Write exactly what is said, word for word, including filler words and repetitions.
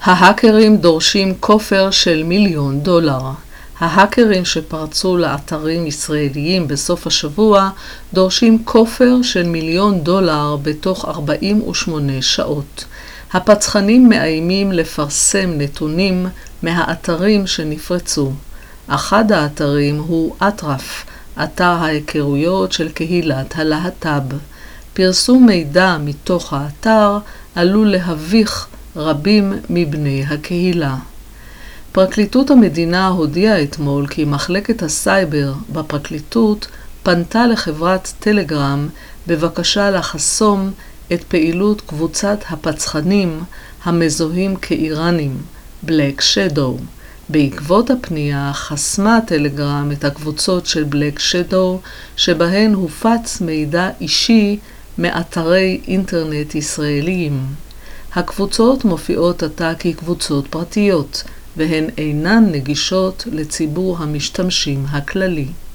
ההאקרים דורשים כופר של מיליון דולר. ההאקרים שפרצו לאתרים ישראליים בסוף השבוע דורשים כופר של מיליון דולר בתוך ארבעים ושמונה שעות. הפצחנים מאיימים לפרסם נתונים מהאתרים שנפרצו. אחד האתרים הוא אטרף, אתר ההיכרויות של קהילת הלהט"ב. פרסום מידע מתוך האתר עלול להביך רבים מבני הקהילה. פרקליטות המדינה הודיעה אתמול כי מחלקת הסייבר בפרקליטות פנתה לחברת טלגרם בבקשה לחסום את פעילות קבוצת הפצחנים המזוהים כאיראנים, בלק שדו. בעקבות הפנייה חסמה טלגרם את הקבוצות של בלק שדו שבהן הופץ מידע אישי מאתרי אינטרנט ישראליים. הקבוצות מופיעות עתה כקבוצות פרטיות, והן אינן נגישות לציבור המשתמשים הכללי.